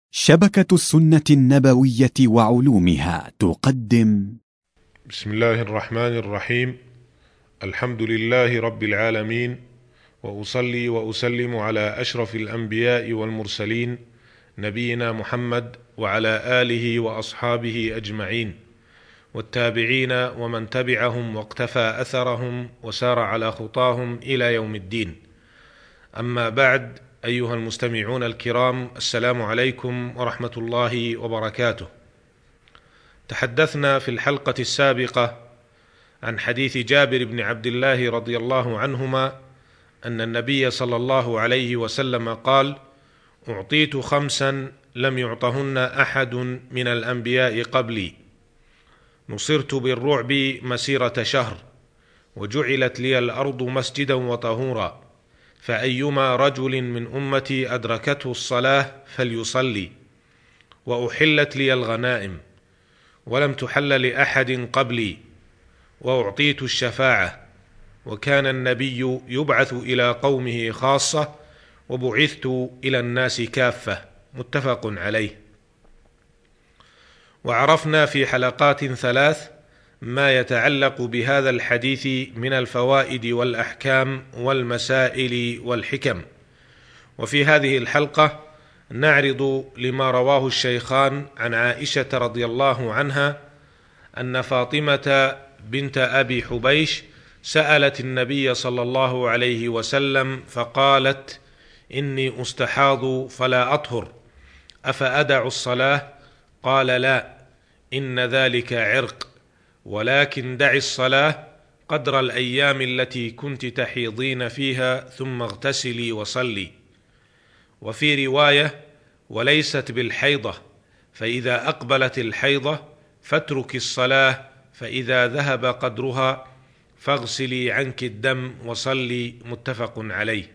شبكة السنة النبوية وعلومها تقدم. بسم الله الرحمن الرحيم. الحمد لله رب العالمين، وأصلي وأسلم على أشرف الأنبياء والمرسلين نبينا محمد وعلى آله وأصحابه أجمعين، والتابعين ومن تبعهم واقتفى أثرهم وسار على خطاهم إلى يوم الدين. أما بعد، أيها المستمعون الكرام، السلام عليكم ورحمة الله وبركاته. تحدثنا في الحلقة السابقة عن حديث جابر بن عبد الله رضي الله عنهما أن النبي صلى الله عليه وسلم قال: أعطيت 5 لم يعطهن أحد من الأنبياء قبلي، نصرت بالرعب مسيرة شهر، وجعلت لي الأرض مسجدا وطهورا، فأيما رجل من أمتي أدركته الصلاة فليصلي، وأحلت لي الغنائم ولم تحل لأحد قبلي، وأعطيت الشفاعة، وكان النبي يبعث إلى قومه خاصة، وبعثت إلى الناس كافة. متفق عليه. وعرفنا في حلقات 3 ما يتعلق بهذا الحديث من الفوائد والأحكام والمسائل والحكم. وفي هذه الحلقة نعرض لما رواه الشيخان عن عائشة رضي الله عنها أن فاطمة بنت أبي حبيش سألت النبي صلى الله عليه وسلم فقالت: إني أستحاض فلا أطهر، أفأدع الصلاة؟ قال: لا، إن ذلك عرق، ولكن دعي الصلاة قدر الأيام التي كنت تحيضين فيها، ثم اغتسلي وصلي. وفي رواية: وليست بالحيضة، فإذا أقبلت الحيضة فاترك الصلاة، فإذا ذهب قدرها فاغسلي عنك الدم وصلي. متفق عليه.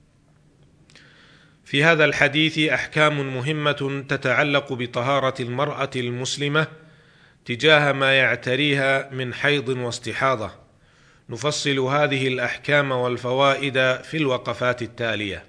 في هذا الحديث أحكام مهمة تتعلق بطهارة المرأة المسلمة تجاه ما يعتريها من حيض واستحاضة. نفصل هذه الأحكام والفوائد في الوقفات التالية.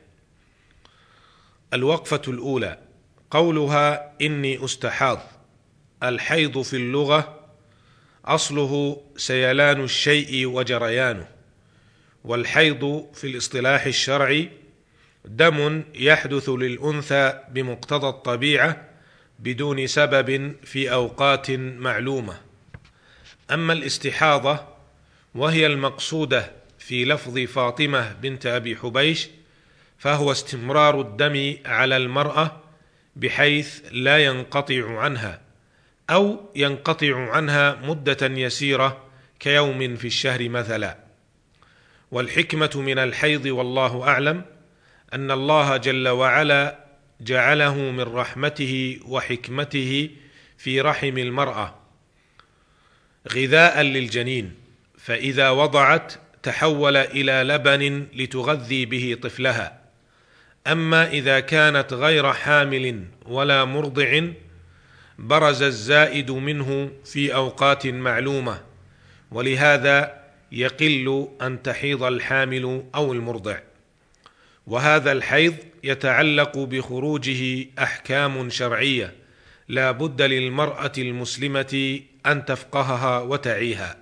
الوقفة الأولى: قولها إني أستحاض. الحيض في اللغة أصله سيلان الشيء وجريانه، والحيض في الاصطلاح الشرعي دم يحدث للأنثى بمقتضى الطبيعة بدون سبب في أوقات معلومة. أما الاستحاضة وهي المقصودة في لفظ فاطمة بنت أبي حبيش، فهو استمرار الدم على المرأة بحيث لا ينقطع عنها، أو ينقطع عنها مدة يسيرة كيوم في الشهر مثلا. والحكمة من الحيض والله أعلم أن الله جل وعلا جعله من رحمته وحكمته في رحم المرأة غذاء للجنين، فإذا وضعت تحول إلى لبن لتغذي به طفلها. أما إذا كانت غير حامل ولا مرضع برز الزائد منه في أوقات معلومة، ولهذا يقل أن تحيض الحامل أو المرضع. وهذا الحيض يتعلق بخروجه أحكام شرعية لا بد للمرأة المسلمة أن تفقهها وتعيها.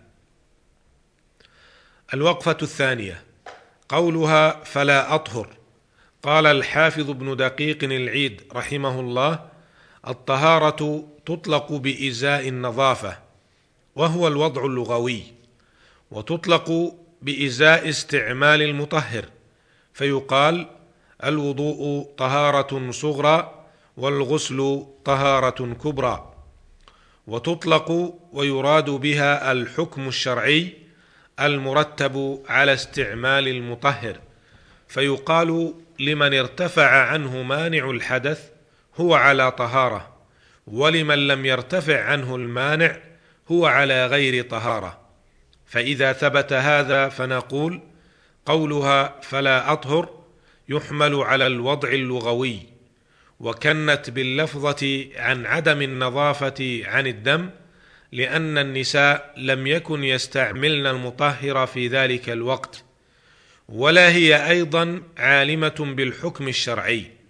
الوقفة الثانية: قولها فلا أطهر. قال الحافظ ابن دقيق العيد رحمه الله: الطهارة تطلق بإزاء النظافة، وهو الوضع اللغوي، وتطلق بإزاء استعمال المطهر، فيقال الوضوء طهارة صغرى والغسل طهارة كبرى. وتطلق ويراد بها الحكم الشرعي المرتب على استعمال المطهر، فيقال لمن ارتفع عنه مانع الحدث هو على طهارة، ولمن لم يرتفع عنه المانع هو على غير طهارة. فإذا ثبت هذا فنقول قولها فلا أطهر يحمل على الوضع اللغوي، وكنت باللفظة عن عدم النظافة عن الدم، لأن النساء لم يكن يستعملن المطهر في ذلك الوقت، ولا هي أيضا عالمة بالحكم الشرعي،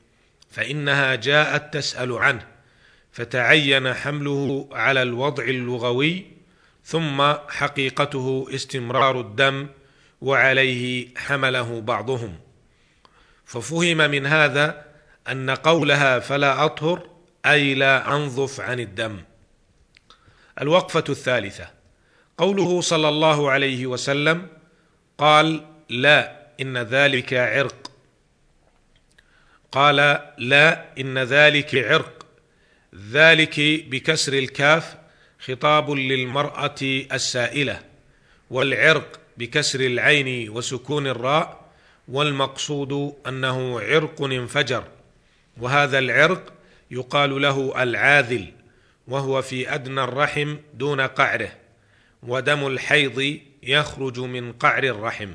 فإنها جاءت تسأل عنه، فتعين حمله على الوضع اللغوي، ثم حقيقته استمرار الدم، وعليه حمله بعضهم. ففهم من هذا أن قولها فلا أطهر أي لا أنظف عن الدم. الوقفة الثالثة، قوله صلى الله عليه وسلم قال لا إن ذلك عرق. قال لا إن ذلك عرق، ذلك بكسر الكاف خطاب للمرأة السائلة، والعرق بكسر العين وسكون الراء، والمقصود أنه عرق انفجر، وهذا العرق يقال له العاذل، وهو في أدنى الرحم دون قعره، ودم الحيض يخرج من قعر الرحم.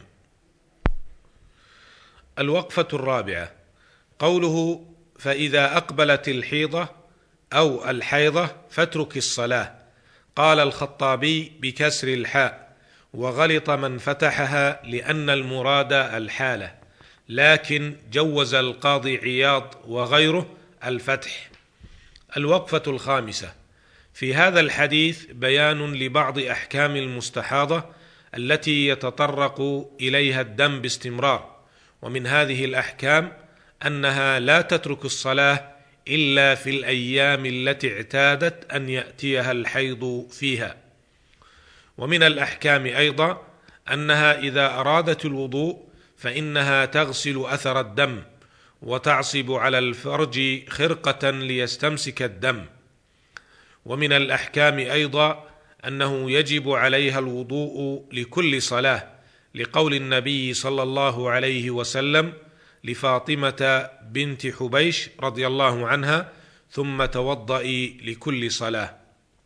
الوقفة الرابعة، قوله فإذا أقبلت الحيضة أو الحيضة فاترك الصلاة. قال الخطابي بكسر الحاء، وغلط من فتحها لأن المراد الحالة، لكن جوز القاضي عياض وغيره الفتح. الوقفة الخامسة، في هذا الحديث بيان لبعض أحكام المستحاضة التي يتطرق إليها الدم باستمرار، ومن هذه الأحكام أنها لا تترك الصلاة إلا في الأيام التي اعتادت أن يأتيها الحيض فيها. ومن الأحكام أيضا أنها إذا أرادت الوضوء فإنها تغسل أثر الدم، وتعصب على الفرج خرقة ليستمسك الدم. ومن الأحكام أيضا أنه يجب عليها الوضوء لكل صلاة، لقول النبي صلى الله عليه وسلم لفاطمة بنت حبيش رضي الله عنها: ثم توضئي لكل صلاة.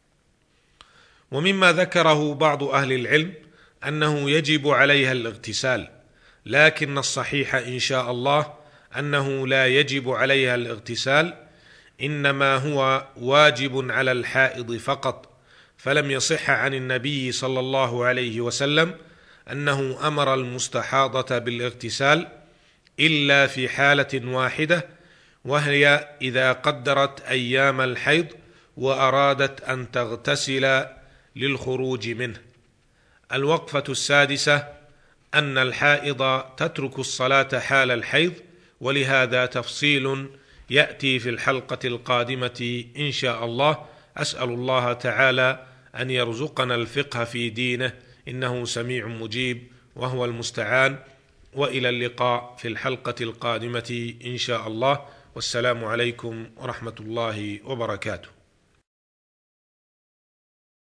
ومما ذكره بعض أهل العلم أنه يجب عليها الاغتسال، لكن الصحيح إن شاء الله أنه لا يجب عليها الاغتسال، إنما هو واجب على الحائض فقط. فلم يصح عن النبي صلى الله عليه وسلم أنه أمر المستحاضة بالاغتسال إلا في حالة واحدة، وهي إذا قدرت أيام الحيض وأرادت أن تغتسل للخروج منه. الوقفة السادسة، أن الحائض تترك الصلاة حال الحيض، ولهذا تفصيل يأتي في الحلقة القادمة إن شاء الله. أسأل الله تعالى أن يرزقنا الفقه في دينه، إنه سميع مجيب وهو المستعان. وإلى اللقاء في الحلقة القادمة إن شاء الله، والسلام عليكم ورحمة الله وبركاته.